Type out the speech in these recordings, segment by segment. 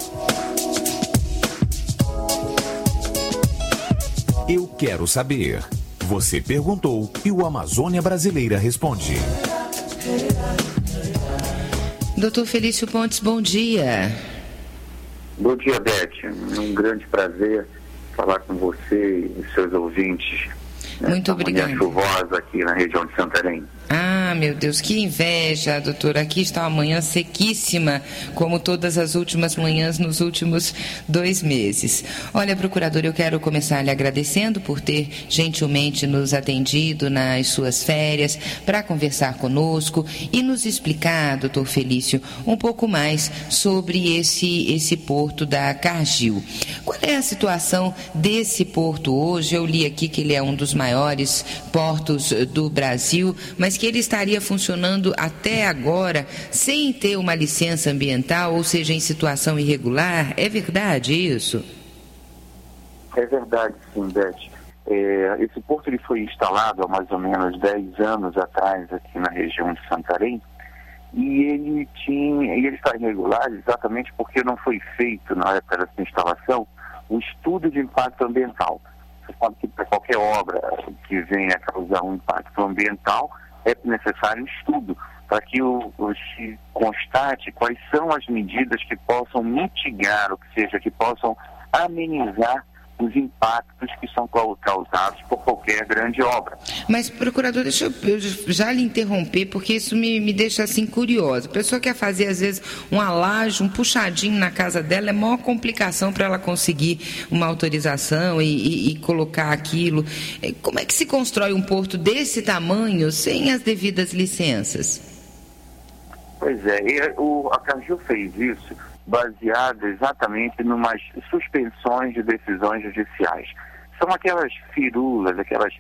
Eu quero saber. Você perguntou e o Amazônia Brasileira responde. Doutor Felício Pontes, bom dia. Bom dia, Beth. Um grande prazer falar com você e seus ouvintes. Muito obrigada. Manhã chuvosa aqui na região de Santarém. Ah, meu Deus, que inveja, doutor. Aqui está uma manhã sequíssima, como todas as últimas manhãs nos últimos 2 meses. Olha, procurador, eu quero começar lhe agradecendo por ter gentilmente nos atendido nas suas férias para conversar conosco e nos explicar, doutor Felício, um pouco mais sobre esse porto da Cargill. Qual é a situação desse porto hoje? Eu li aqui que ele é um dos maiores portos do Brasil, mas que ele estaria funcionando até agora sem ter uma licença ambiental, ou seja, em situação irregular. É verdade isso? É verdade, sim, Beth. Esse porto ele foi instalado há mais ou menos 10 anos atrás aqui na região de Santarém e ele está irregular exatamente porque não foi feito na época dessa instalação o estudo de impacto ambiental. Você sabe que para qualquer obra que venha a causar um impacto ambiental é necessário estudo para que se constate quais são as medidas que possam mitigar, ou seja, que possam amenizar os impactos que são causados por qualquer grande obra. Mas, procurador, deixa eu já lhe interromper, porque isso me deixa assim curiosa. A pessoa quer fazer, às vezes, uma laje, um puxadinho na casa dela, é a maior complicação para ela conseguir uma autorização e colocar aquilo. Como é que se constrói um porto desse tamanho sem as devidas licenças? Pois é, a Cargill fez isso baseado exatamente em umas suspensões de decisões judiciais. São aquelas firulas, aquelas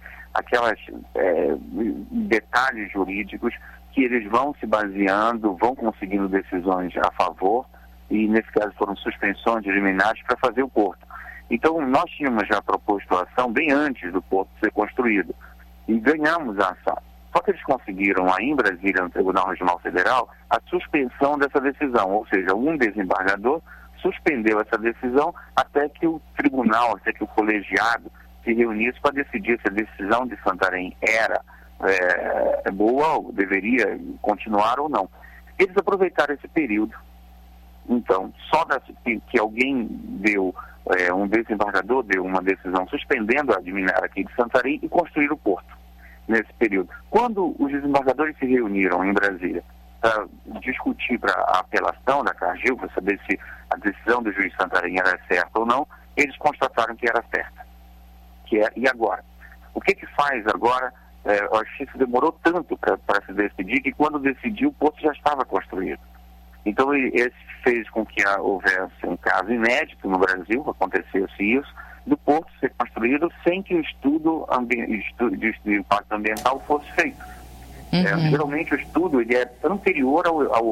detalhes jurídicos que eles vão se baseando, vão conseguindo decisões a favor, e nesse caso foram suspensões de liminares para fazer o porto. Então nós tínhamos já proposto a ação bem antes do porto ser construído e ganhamos a ação. Só que eles conseguiram aí em Brasília, no Tribunal Regional Federal, a suspensão dessa decisão, ou seja, um desembargador suspendeu essa decisão até que o tribunal, até que o colegiado se reunisse para decidir se a decisão de Santarém era boa, ou deveria continuar ou não. Eles aproveitaram esse período. Então, só que alguém deu, um desembargador deu uma decisão suspendendo a liminar aqui de Santarém e construir o porto. Nesse período. Quando os desembargadores se reuniram em Brasília para discutir para a apelação da Cargill, para saber se a decisão do juiz Santarém era certa ou não, eles constataram que era certa. E agora? O que faz agora? A justiça demorou tanto para se decidir que quando decidiu o porto já estava construído. Então esse fez com que houvesse um caso inédito no Brasil, acontecesse isso, do porto ser construído sem que o estudo de impacto ambiental fosse feito. Geralmente o estudo ele é anterior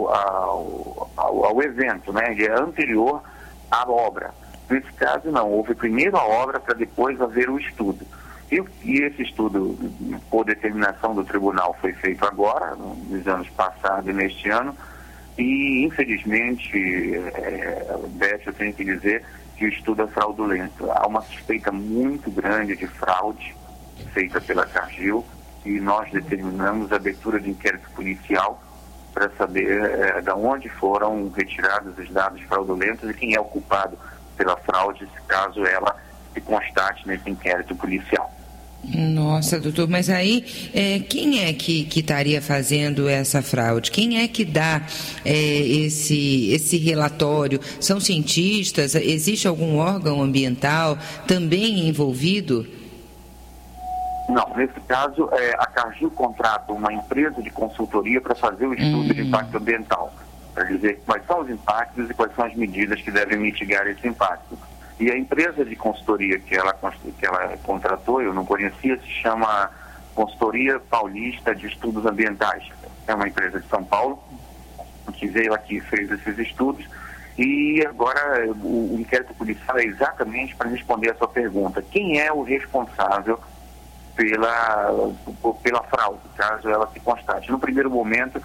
ao evento, né? Ele é anterior à obra. Nesse caso não, houve primeiro a obra para depois haver o estudo. E esse estudo, por determinação do tribunal, foi feito agora, nos anos passados e neste ano, e infelizmente, Beth, eu tenho que dizer que o estudo é fraudulento. Há uma suspeita muito grande de fraude feita pela Cargill e nós determinamos a abertura de inquérito policial para saber de onde foram retirados os dados fraudulentos e quem é o culpado pela fraude, caso ela se constate nesse inquérito policial. Nossa, doutor, mas aí quem é que estaria fazendo essa fraude? Quem é que dá esse relatório? São cientistas? Existe algum órgão ambiental também envolvido? Não, nesse caso, a Cargill contrata uma empresa de consultoria para fazer o estudo de impacto ambiental, para dizer quais são os impactos e quais são as medidas que devem mitigar esse impacto. E a empresa de consultoria que ela contratou, eu não conhecia, se chama Consultoria Paulista de Estudos Ambientais. É uma empresa de São Paulo que veio aqui e fez esses estudos. E agora o inquérito policial é exatamente para responder a sua pergunta. Quem é o responsável pela fraude, caso ela se constate? No primeiro momento,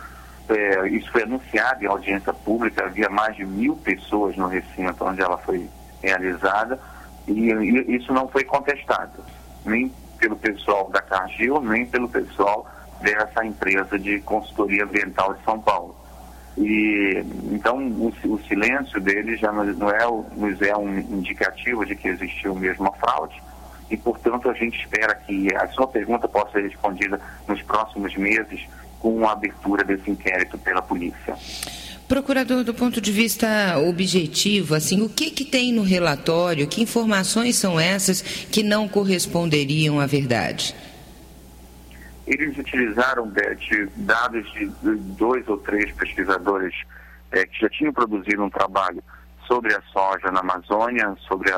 isso foi anunciado em audiência pública, havia mais de 1.000 pessoas no recinto onde ela foi realizada, e isso não foi contestado, nem pelo pessoal da Cargill, nem pelo pessoal dessa empresa de consultoria ambiental de São Paulo. E então o silêncio deles já nos é um indicativo de que existiu mesmo a fraude, e portanto a gente espera que a sua pergunta possa ser respondida nos próximos meses com a abertura desse inquérito pela polícia. Procurador, do ponto de vista objetivo, assim, o que tem no relatório, que informações são essas que não corresponderiam à verdade? Eles utilizaram, dados de 2 ou 3 pesquisadores que já tinham produzido um trabalho sobre a soja na Amazônia, sobre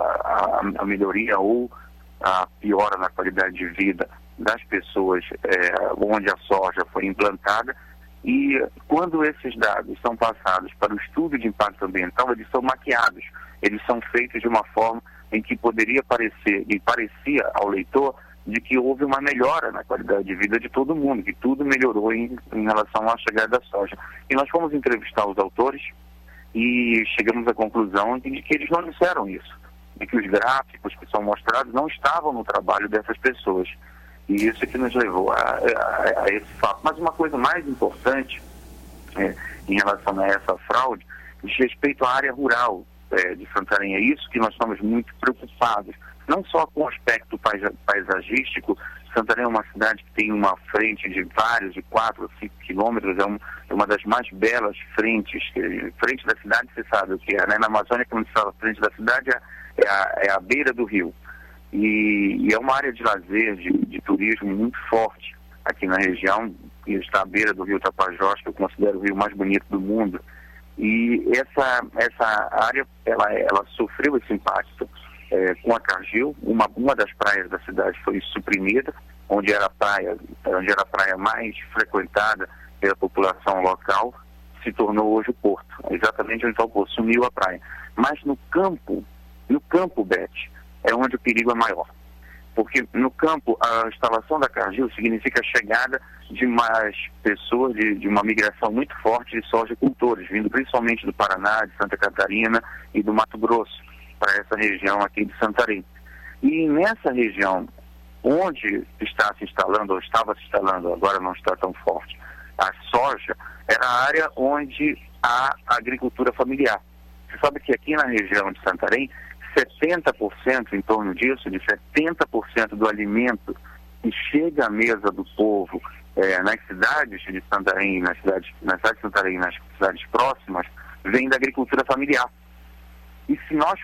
a melhoria ou a piora na qualidade de vida das pessoas onde a soja foi implantada. E quando esses dados são passados para o estudo de impacto ambiental, eles são maquiados, eles são feitos de uma forma em que poderia parecer, e parecia ao leitor, de que houve uma melhora na qualidade de vida de todo mundo, que tudo melhorou em relação à chegada da soja. E nós fomos entrevistar os autores e chegamos à conclusão de que eles não disseram isso, de que os gráficos que são mostrados não estavam no trabalho dessas pessoas. E isso é que nos levou a esse fato. Mas uma coisa mais importante em relação a essa fraude diz respeito à área rural de Santarém. É isso que nós estamos muito preocupados. Não só com o aspecto paisagístico. Santarém é uma cidade que tem uma frente de 4 ou 5 quilômetros, é uma das mais belas frentes. Frente da cidade, você sabe o que é, né? Na Amazônia, quando se fala frente da cidade, é a beira do rio. E é uma área de lazer, de turismo muito forte aqui na região, que está à beira do rio Tapajós, que eu considero o rio mais bonito do mundo. E essa área, ela sofreu esse impacto com a Cargill. Uma das praias da cidade foi suprimida, onde era a praia mais frequentada pela população local, se tornou hoje o porto, exatamente onde está o porto, sumiu a praia. Mas no campo, Beth, é onde o perigo é maior. Porque no campo, a instalação da Cargill significa a chegada de mais pessoas, de uma migração muito forte de sojicultores, vindo principalmente do Paraná, de Santa Catarina e do Mato Grosso, para essa região aqui de Santarém. E nessa região, onde está se instalando, ou estava se instalando, agora não está tão forte, a soja, era a área onde há agricultura familiar. Você sabe que aqui na região de Santarém, 70%, em torno disso, de 70% do alimento que chega à mesa do povo nas cidades de Santarém, nas cidades de Santarém, nas cidades próximas, vem da agricultura familiar. E se nós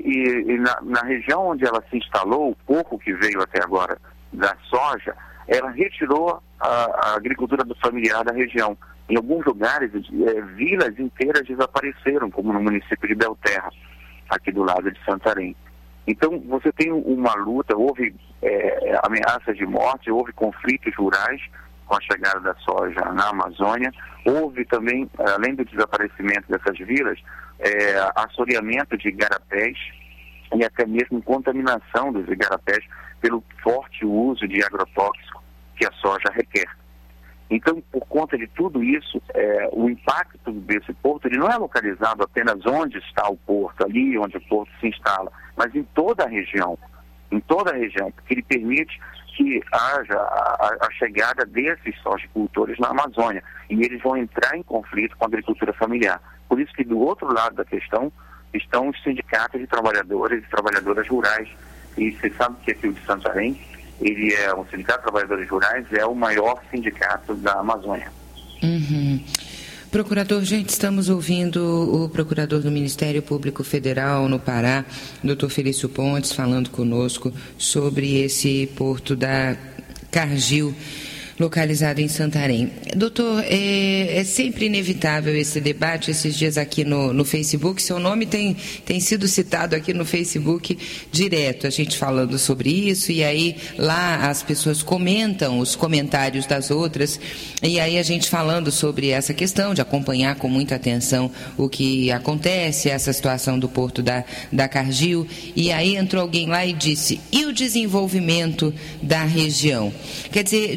na região onde ela se instalou, o pouco que veio até agora da soja, ela retirou a agricultura familiar da região. Em alguns lugares, vilas inteiras desapareceram, como no município de Belterra, aqui do lado de Santarém. Então, você tem uma luta, houve ameaças de morte, houve conflitos rurais com a chegada da soja na Amazônia, houve também, além do desaparecimento dessas vilas, assoreamento de igarapés e até mesmo contaminação dos igarapés pelo forte uso de agrotóxico que a soja requer. Então, por conta de tudo isso, o impacto desse porto ele não é localizado apenas onde está o porto, ali onde o porto se instala, mas em toda a região, porque ele permite que haja a chegada desses sojicultores na Amazônia, e eles vão entrar em conflito com a agricultura familiar. Por isso que do outro lado da questão estão os sindicatos de trabalhadores e trabalhadoras rurais. E você sabe que aqui o de Santarém, ele é um sindicato de trabalhadores rurais, é o maior sindicato da Amazônia. Uhum. Procurador, gente, estamos ouvindo o procurador do Ministério Público Federal no Pará, Dr. Felício Pontes, falando conosco sobre esse porto da Cargill, localizado em Santarém. Doutor, é sempre inevitável esse debate, esses dias aqui no Facebook, seu nome tem sido citado aqui no Facebook direto, a gente falando sobre isso, e aí lá as pessoas comentam os comentários das outras, e aí a gente falando sobre essa questão de acompanhar com muita atenção o que acontece, essa situação do porto da Cargill, e aí entrou alguém lá e disse, e o desenvolvimento da região? Quer dizer, de fato,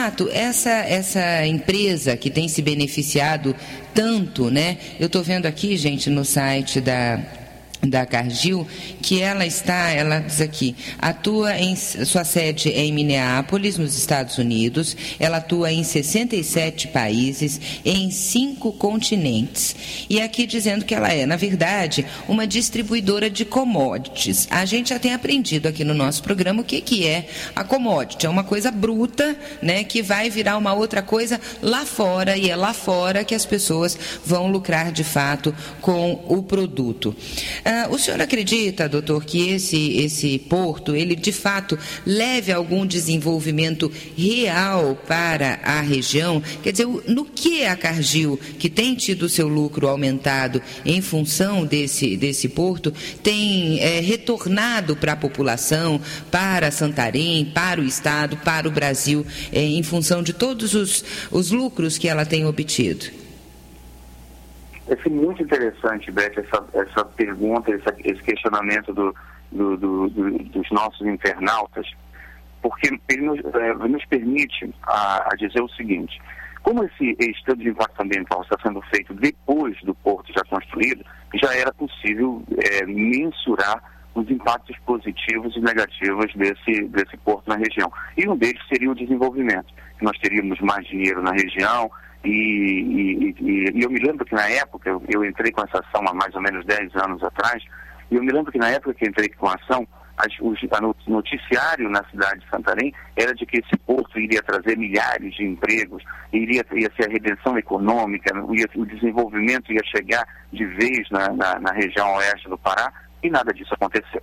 fato, essa empresa que tem se beneficiado tanto, né? Eu estou vendo aqui, gente, no site da Cargill, que ela diz aqui, sua sede é em Minneapolis, nos Estados Unidos, ela atua em 67 países, em 5 continentes. E aqui dizendo que ela é, na verdade, uma distribuidora de commodities. A gente já tem aprendido aqui no nosso programa o que é a commodity. É uma coisa bruta, né, que vai virar uma outra coisa lá fora, e é lá fora que as pessoas vão lucrar de fato com o produto. O senhor acredita, doutor, que esse porto, ele de fato leve algum desenvolvimento real para a região? Quer dizer, no que a Cargill, que tem tido seu lucro aumentado em função desse porto, tem retornado para a população, para Santarém, para o Estado, para o Brasil, em função de todos os lucros que ela tem obtido? É muito interessante, Beth, essa pergunta, esse questionamento dos nossos internautas, porque ele nos permite a dizer o seguinte: como esse estudo de impacto ambiental está sendo feito depois do porto já construído, já era possível mensurar os impactos positivos e negativos desse porto na região. E um deles seria o desenvolvimento. Nós teríamos mais dinheiro na região. E eu me lembro que na época, eu entrei com essa ação há mais ou menos 10 anos atrás, e eu me lembro que na época que entrei com a ação, o noticiário na cidade de Santarém era de que esse porto iria trazer milhares de empregos, ia ser a redenção econômica, o desenvolvimento ia chegar de vez na região oeste do Pará, e nada disso aconteceu.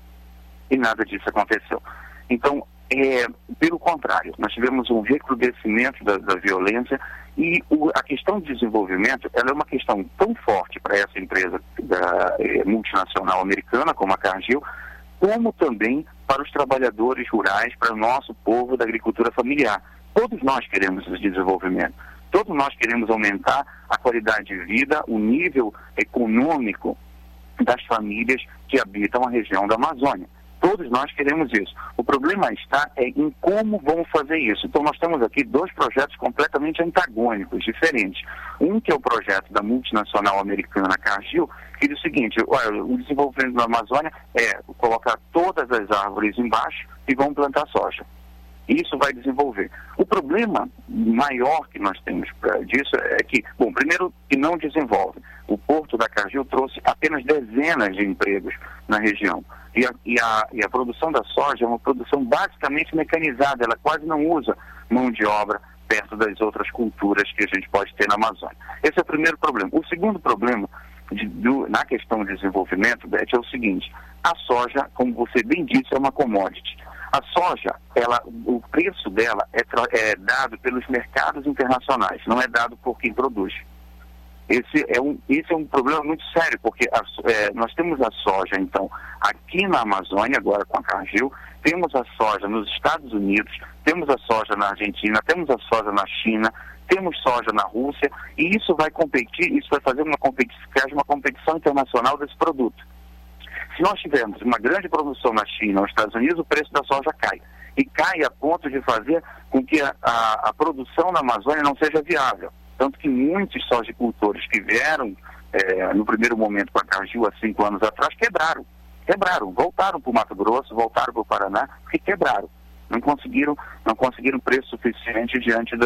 Então, pelo contrário, nós tivemos um recrudescimento da violência, e a questão de desenvolvimento, ela é uma questão tão forte para essa empresa multinacional americana, como a Cargill, como também para os trabalhadores rurais, para o nosso povo da agricultura familiar. Todos nós queremos esse desenvolvimento. Todos nós queremos aumentar a qualidade de vida, o nível econômico das famílias que habitam a região da Amazônia. Todos nós queremos isso. O problema está em como vamos fazer isso. Então, nós temos aqui 2 projetos completamente antagônicos, diferentes. Um que é o projeto da multinacional americana Cargill, que diz o seguinte: olha, o desenvolvimento da Amazônia é colocar todas as árvores embaixo e vamos plantar soja. Isso vai desenvolver. O problema maior que nós temos disso é que, primeiro, que não desenvolve. O porto da Cargill trouxe apenas dezenas de empregos na região. E a produção da soja é uma produção basicamente mecanizada, ela quase não usa mão de obra perto das outras culturas que a gente pode ter na Amazônia. Esse é o primeiro problema. O segundo problema na questão de desenvolvimento, Beth, é o seguinte: a soja, como você bem disse, é uma commodity. A soja, o preço dela é dado pelos mercados internacionais, não é dado por quem produz. Esse é um problema muito sério, porque nós temos a soja, então, aqui na Amazônia, agora com a Cargill, temos a soja nos Estados Unidos, temos a soja na Argentina, temos a soja na China, temos soja na Rússia, e isso vai fazer uma competição internacional desse produto. Se nós tivermos uma grande produção na China ou nos Estados Unidos, o preço da soja cai. E cai a ponto de fazer com que a produção na Amazônia não seja viável. Tanto que muitos sojicultores que vieram no primeiro momento com a Cargill há 5 anos atrás quebraram, voltaram para o Mato Grosso, voltaram para o Paraná, porque quebraram. Não conseguiram preço suficiente diante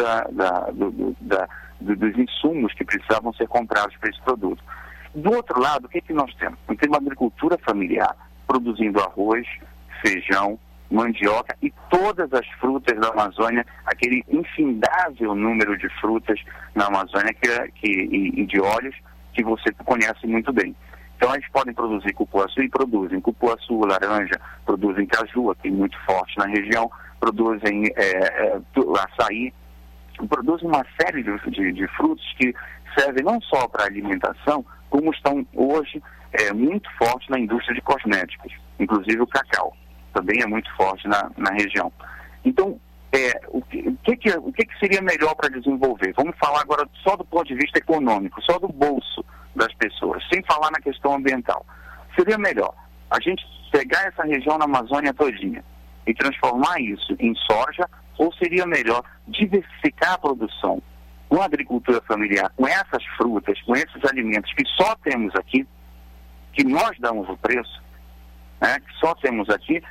dos insumos que precisavam ser comprados para esse produto. Do outro lado, o que nós temos? Nós temos uma agricultura familiar produzindo arroz, feijão, mandioca e todas as frutas da Amazônia, aquele infindável número de frutas na Amazônia e de óleos que você conhece muito bem. Então, eles podem produzir cupuaçu e produzem cupuaçu, laranja, produzem caju, aqui muito forte na região, produzem açaí, produzem uma série de frutos que servem não só para alimentação, como estão hoje muito fortes na indústria de cosméticos, inclusive o cacau. Também é muito forte na região. Então, o que seria melhor para desenvolver? Vamos falar agora só do ponto de vista econômico, só do bolso das pessoas, sem falar na questão ambiental. Seria melhor a gente pegar essa região na Amazônia todinha e transformar isso em soja Ou seria melhor diversificar a produção com a agricultura familiar, com essas frutas, com esses alimentos que só temos aqui, que nós damos o preço, né, que só temos aqui,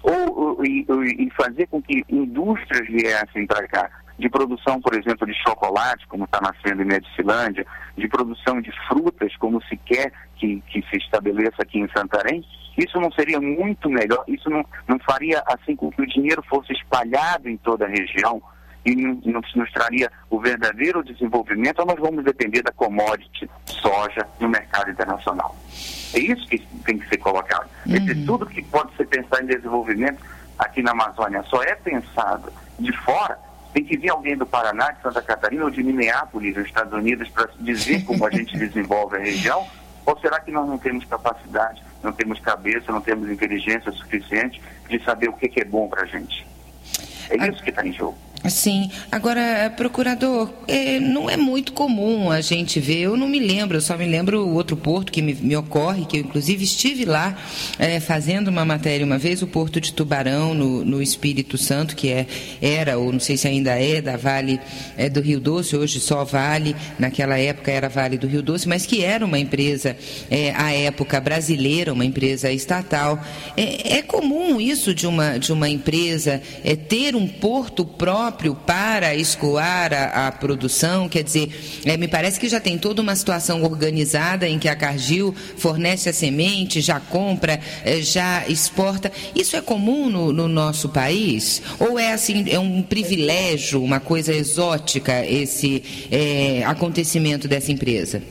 e fazer com que indústrias viessem para cá, de produção, por exemplo, de chocolate, como está nascendo em Medicilândia, de produção de frutas, como se quer que se estabeleça aqui em Santarém, isso não seria muito melhor, isso não faria assim com que o dinheiro fosse espalhado em toda a região e nos traria o verdadeiro desenvolvimento, ou nós vamos depender da commodity soja no mercado internacional. É isso que tem que ser colocado. Tudo que pode ser pensado em desenvolvimento aqui na Amazônia só é pensado de fora. Tem que vir alguém do Paraná, de Santa Catarina ou de Minneapolis, nos Estados Unidos, para dizer como a gente desenvolve a região? Ou será que nós não temos capacidade, não temos cabeça, não temos inteligência suficiente de saber o que é bom para a gente? É isso que está em jogo. Sim. Agora, procurador, não é muito comum a gente ver, eu não me lembro, eu só me lembro o outro porto que me ocorre, que eu inclusive estive lá fazendo uma matéria uma vez, o Porto de Tubarão, no Espírito Santo, que era, ou não sei se ainda da Vale do Rio Doce, hoje só Vale, naquela época era Vale do Rio Doce, mas que era uma empresa, à época brasileira, uma empresa estatal. É comum isso de uma empresa ter um porto próprio para escoar a produção? Quer dizer, me parece que já tem toda uma situação organizada em que a Cargill fornece a semente, já compra, já exporta. Isso é comum no nosso país? Ou é assim, é um privilégio, uma coisa exótica esse acontecimento dessa empresa?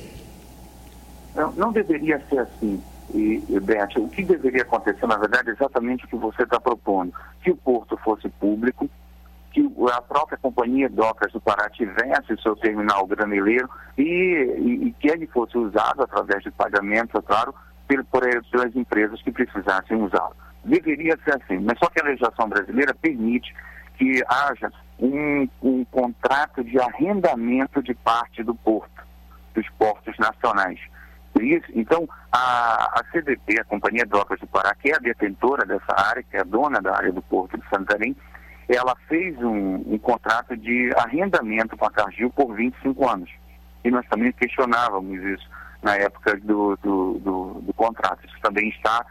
Não deveria ser assim. Beth, o que deveria acontecer, na verdade, é exatamente o que você está propondo. Que o porto fosse público, que a própria Companhia Docas do Pará tivesse o seu terminal graneleiro e que ele fosse usado através de pagamento, é claro, pelas empresas que precisassem usá-lo. Deveria ser assim, mas só que a legislação brasileira permite que haja um contrato de arrendamento de parte do porto, dos portos nacionais. Então, a CDP, a Companhia Docas do Pará, que é a detentora dessa área, que é a dona da área do Porto de Santarém, ela fez um contrato de arrendamento com a Cargill por 25 anos. E nós também questionávamos isso na época do contrato. Isso também está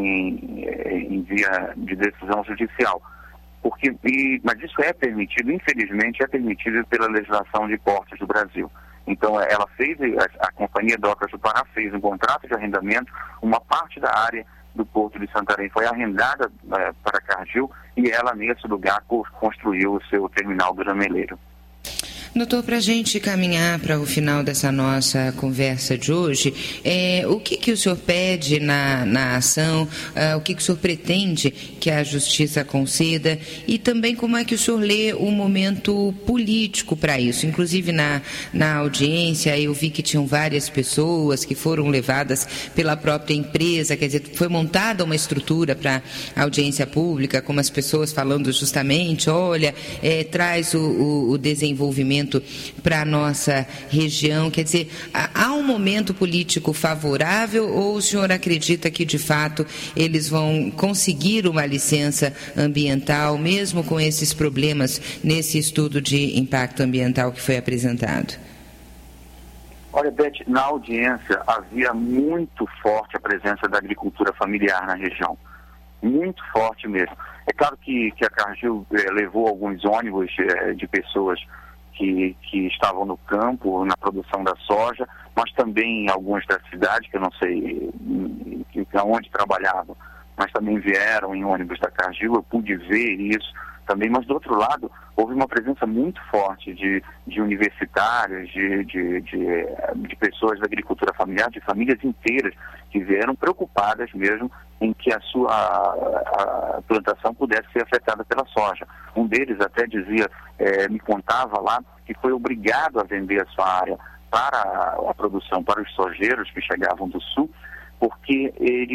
em via de decisão judicial. Mas isso é permitido, infelizmente, é permitido pela legislação de portos do Brasil. Então, ela fez, a Companhia Docas do Pará fez um contrato de arrendamento, uma parte da área do Porto de Santarém foi arrendada para a Cargill e ela, nesse lugar, construiu o seu terminal graneleiro. Doutor, para a gente caminhar para o final dessa nossa conversa de hoje, o que o senhor pede na ação, o que o senhor pretende que a Justiça conceda e também como é que o senhor lê o momento político para isso? Inclusive na audiência eu vi que tinham várias pessoas que foram levadas pela própria empresa, quer dizer, foi montada uma estrutura para audiência pública, com as pessoas falando justamente, olha, traz o desenvolvimento para a nossa região. Quer dizer, há um momento político favorável ou o senhor acredita que, de fato, eles vão conseguir uma licença ambiental, mesmo com esses problemas nesse estudo de impacto ambiental que foi apresentado? Olha, Beth, na audiência havia muito forte a presença da agricultura familiar na região. Muito forte mesmo. É claro que a Cargill levou alguns ônibus de pessoas que estavam no campo, na produção da soja, mas também alguns da cidade, que eu não sei onde trabalhavam, mas também vieram em ônibus da Cargill, eu pude ver isso também, mas do outro lado, houve uma presença muito forte de universitários, de pessoas da agricultura familiar, de famílias inteiras, que vieram preocupadas mesmo em que a sua plantação pudesse ser afetada pela soja. Um deles até dizia, me contava lá, que foi obrigado a vender a sua área para a produção, para os sojeiros que chegavam do sul, porque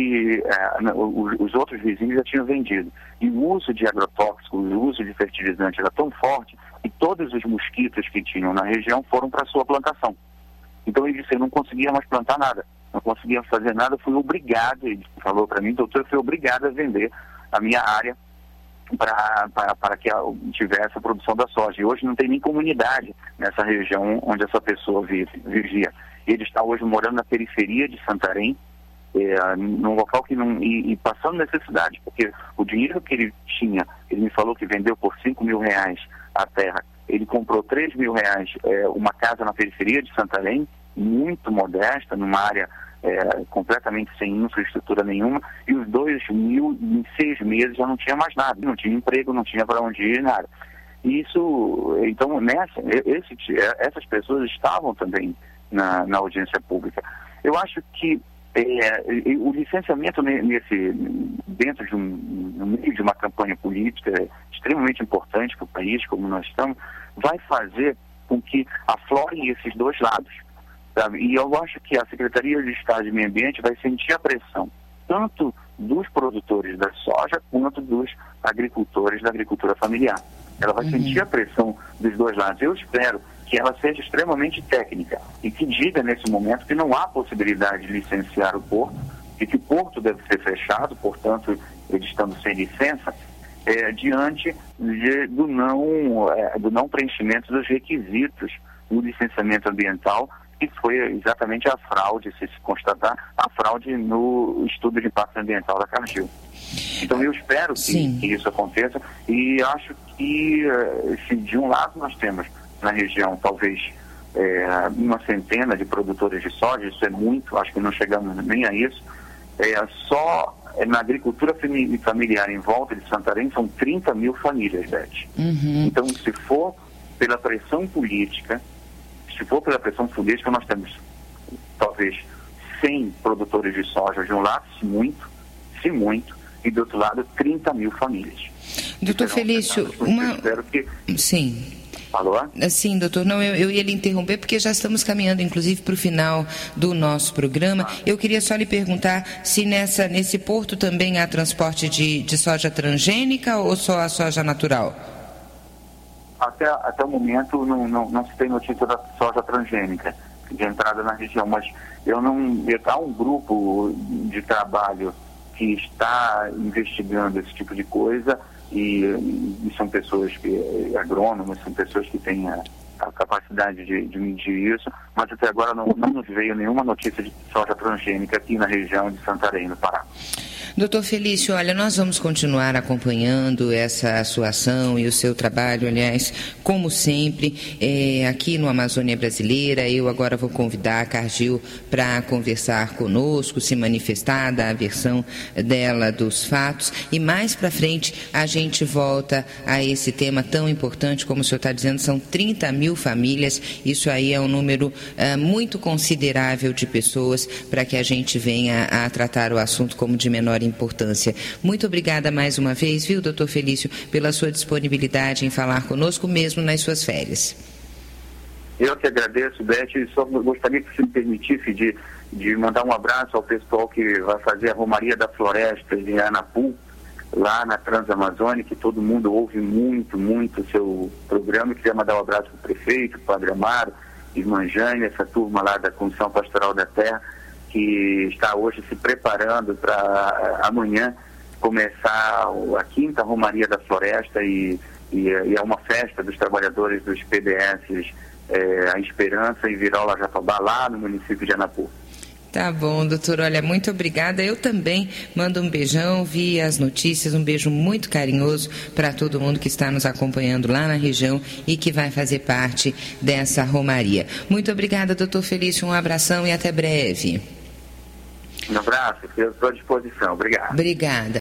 os outros vizinhos já tinham vendido. E o uso de agrotóxicos, o uso de fertilizante era tão forte que todos os mosquitos que tinham na região foram para a sua plantação. Então ele disse, eu não conseguia mais plantar nada, não conseguia fazer nada, fui obrigado, ele falou para mim, doutor, eu fui obrigado a vender a minha área para que tivesse a produção da soja. E hoje não tem nem comunidade nessa região onde essa pessoa vivia. Ele está hoje morando na periferia de Santarém, num local que não... E passando necessidade, porque o dinheiro que ele tinha, ele me falou que vendeu por R$5.000 a terra. Ele comprou R$3.000 uma casa na periferia de Santarém, muito modesta, numa área completamente sem infraestrutura nenhuma, e os R$2.000 em 6 meses já não tinha mais nada, não tinha emprego, não tinha para onde ir, nada. Isso, então, essas pessoas estavam também na audiência pública. Eu acho que o licenciamento dentro no meio de uma campanha política extremamente importante para o país, como nós estamos, vai fazer com que aflorem esses dois lados. Sabe? E eu acho que a Secretaria de Estado de Meio Ambiente vai sentir a pressão, tanto dos produtores da soja, quanto dos agricultores da agricultura familiar. Ela vai sentir a pressão dos dois lados. Eu espero que ela seja extremamente técnica e que diga nesse momento que não há possibilidade de licenciar o porto e que o porto deve ser fechado, portanto, ele estando sem licença, diante do não preenchimento dos requisitos do licenciamento ambiental, que foi exatamente a fraude, se constatar, a fraude no estudo de impacto ambiental da Cargill. Então eu espero que isso aconteça, e acho que se de um lado nós temos na região talvez uma centena de produtores de soja, isso é muito, acho que não chegamos nem a isso, só na agricultura familiar em volta de Santarém são 30.000 famílias, Beth. Então, se for pela pressão política, nós temos talvez 100 produtores de soja de um lado, se muito, e do outro lado 30.000 famílias. Doutor Felício, espero que... Sim. Alô? Sim, doutor. Não, eu ia lhe interromper porque já estamos caminhando, inclusive, para o final do nosso programa. Eu queria só lhe perguntar se nesse porto também há transporte de soja transgênica ou só a soja natural? Até o momento não se tem notícia da soja transgênica de entrada na região, mas há um grupo de trabalho que está investigando esse tipo de coisa, e são pessoas agrônomos, são pessoas que têm a capacidade de medir isso, mas até agora não nos veio nenhuma notícia de soja transgênica aqui na região de Santarém, no Pará. Doutor Felício, olha, nós vamos continuar acompanhando essa sua ação e o seu trabalho, aliás, como sempre, aqui no Amazônia Brasileira. Eu agora vou convidar a Cargill para conversar conosco, se manifestar da versão dela dos fatos, e mais para frente a gente volta a esse tema tão importante, como o senhor está dizendo, são 30.000 famílias, isso aí é um número muito considerável de pessoas para que a gente venha a tratar o assunto como de menor importância. Muito obrigada mais uma vez, viu, doutor Felício, pela sua disponibilidade em falar conosco, mesmo nas suas férias. Eu que agradeço, Beth, e só gostaria que você me permitisse de mandar um abraço ao pessoal que vai fazer a Romaria da Floresta de Anapu, lá na Transamazônia, que todo mundo ouve muito o seu programa. E queria mandar um abraço para o prefeito, Padre Amaro, Irmã Jane, essa turma lá da Comissão Pastoral da Terra, que está hoje se preparando para amanhã começar a 5ª Romaria da Floresta, e é uma festa dos trabalhadores dos PBS, a Esperança e Virola Japabá, lá no município de Anapu. Tá bom, doutor. Olha, muito obrigada. Eu também mando um beijão, vi as notícias, um beijo muito carinhoso para todo mundo que está nos acompanhando lá na região e que vai fazer parte dessa romaria. Muito obrigada, doutor Felício. Um abração e até breve. Um abraço, estou à disposição. Obrigado. Obrigada.